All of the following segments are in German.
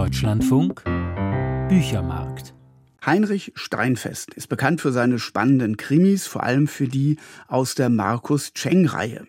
Deutschlandfunk Büchermarkt. Heinrich Steinfest ist bekannt für seine spannenden Krimis, vor allem für die aus der Markus-Tscheng-Reihe.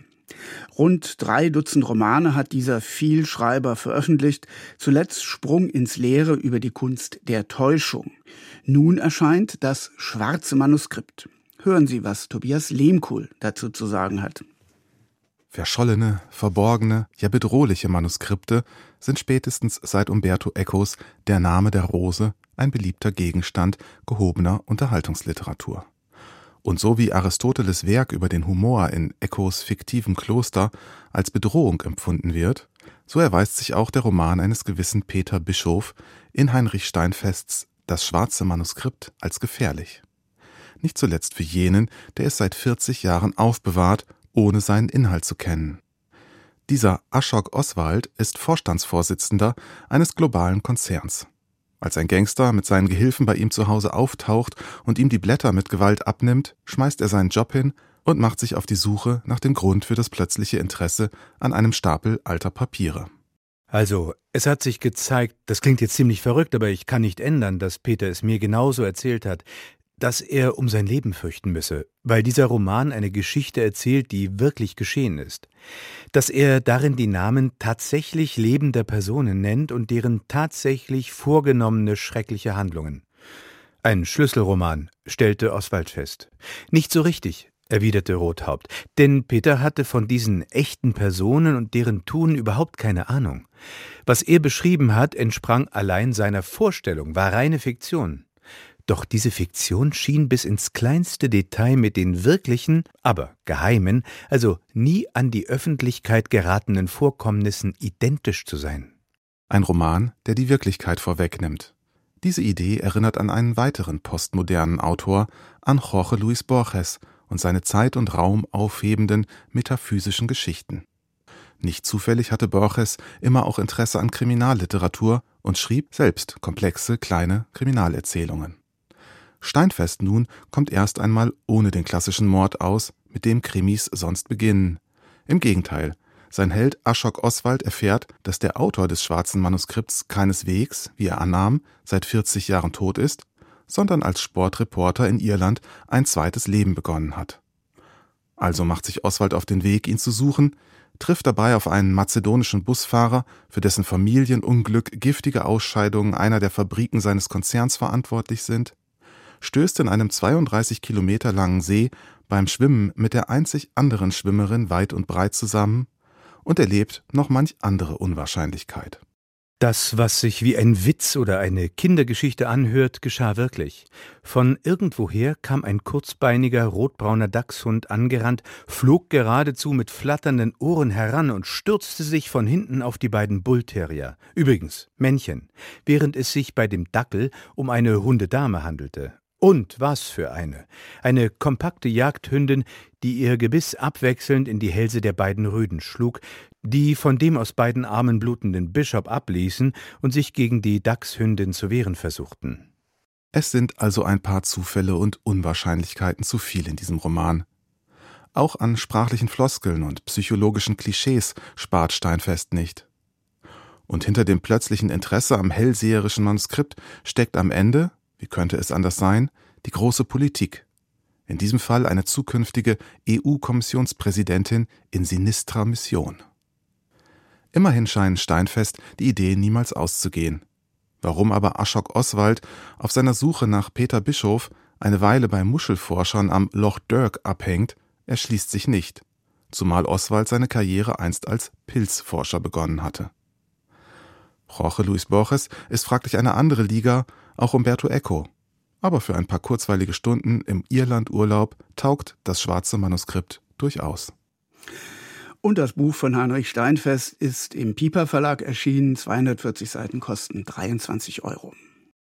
Rund 3 Dutzend Romane hat dieser Vielschreiber veröffentlicht, zuletzt Sprung ins Leere über die Kunst der Täuschung. Nun erscheint das Schwarze Manuskript. Hören Sie, was Tobias Lehmkuhl dazu zu sagen hat. Verschollene, verborgene, ja bedrohliche Manuskripte sind spätestens seit Umberto Ecos Der Name der Rose ein beliebter Gegenstand gehobener Unterhaltungsliteratur. Und so wie Aristoteles Werk über den Humor in Ecos fiktivem Kloster als Bedrohung empfunden wird, so erweist sich auch der Roman eines gewissen Peter Bischoff in Heinrich Steinfests Das Schwarze Manuskript als gefährlich. Nicht zuletzt für jenen, der es seit 40 Jahren aufbewahrt, ohne seinen Inhalt zu kennen. Dieser Ashok Oswald ist Vorstandsvorsitzender eines globalen Konzerns. Als ein Gangster mit seinen Gehilfen bei ihm zu Hause auftaucht und ihm die Blätter mit Gewalt abnimmt, schmeißt er seinen Job hin und macht sich auf die Suche nach dem Grund für das plötzliche Interesse an einem Stapel alter Papiere. Also, es hat sich gezeigt, das klingt jetzt ziemlich verrückt, aber ich kann nicht ändern, dass Peter es mir genauso erzählt hat, dass er um sein Leben fürchten müsse, weil dieser Roman eine Geschichte erzählt, die wirklich geschehen ist. Dass er darin die Namen tatsächlich lebender Personen nennt und deren tatsächlich vorgenommene schreckliche Handlungen. Ein Schlüsselroman, stellte Oswald fest. Nicht so richtig, erwiderte Rothaupt, denn Peter hatte von diesen echten Personen und deren Tun überhaupt keine Ahnung. Was er beschrieben hat, entsprang allein seiner Vorstellung, war reine Fiktion. Doch diese Fiktion schien bis ins kleinste Detail mit den wirklichen, aber geheimen, also nie an die Öffentlichkeit geratenen Vorkommnissen identisch zu sein. Ein Roman, der die Wirklichkeit vorwegnimmt. Diese Idee erinnert an einen weiteren postmodernen Autor, an Jorge Luis Borges und seine Zeit und Raum aufhebenden metaphysischen Geschichten. Nicht zufällig hatte Borges immer auch Interesse an Kriminalliteratur und schrieb selbst komplexe, kleine Kriminalerzählungen. Steinfest nun kommt erst einmal ohne den klassischen Mord aus, mit dem Krimis sonst beginnen. Im Gegenteil, sein Held Ashok Oswald erfährt, dass der Autor des Schwarzen Manuskripts keineswegs, wie er annahm, seit 40 Jahren tot ist, sondern als Sportreporter in Irland ein zweites Leben begonnen hat. Also macht sich Oswald auf den Weg, ihn zu suchen, trifft dabei auf einen mazedonischen Busfahrer, für dessen Familienunglück giftige Ausscheidungen einer der Fabriken seines Konzerns verantwortlich sind, stößt in einem 32 Kilometer langen See beim Schwimmen mit der einzig anderen Schwimmerin weit und breit zusammen und erlebt noch manch andere Unwahrscheinlichkeit. Das, was sich wie ein Witz oder eine Kindergeschichte anhört, geschah wirklich. Von irgendwoher kam ein kurzbeiniger, rotbrauner Dachshund angerannt, flog geradezu mit flatternden Ohren heran und stürzte sich von hinten auf die beiden Bullterrier, übrigens Männchen, während es sich bei dem Dackel um eine Hundedame handelte. Und was für eine! Eine kompakte Jagdhündin, die ihr Gebiss abwechselnd in die Hälse der beiden Rüden schlug, die von dem aus beiden Armen blutenden Bishop abließen und sich gegen die Dachshündin zu wehren versuchten. Es sind also ein paar Zufälle und Unwahrscheinlichkeiten zu viel in diesem Roman. Auch an sprachlichen Floskeln und psychologischen Klischees spart Steinfest nicht. Und hinter dem plötzlichen Interesse am hellseherischen Manuskript steckt am Ende, wie könnte es anders sein, die große Politik. In diesem Fall eine zukünftige EU-Kommissionspräsidentin in sinistrer Mission. Immerhin scheinen Steinfest die Ideen niemals auszugehen. Warum aber Ashok Oswald auf seiner Suche nach Peter Bischoff eine Weile bei Muschelforschern am Loch Dirk abhängt, erschließt sich nicht, zumal Oswald seine Karriere einst als Pilzforscher begonnen hatte. Jorge Luis Borges ist fraglich eine andere Liga, auch Umberto Eco. Aber für ein paar kurzweilige Stunden im Irlandurlaub taugt das Schwarze Manuskript durchaus. Und das Buch von Heinrich Steinfest ist im Piper Verlag erschienen. 240 Seiten kosten 23 €.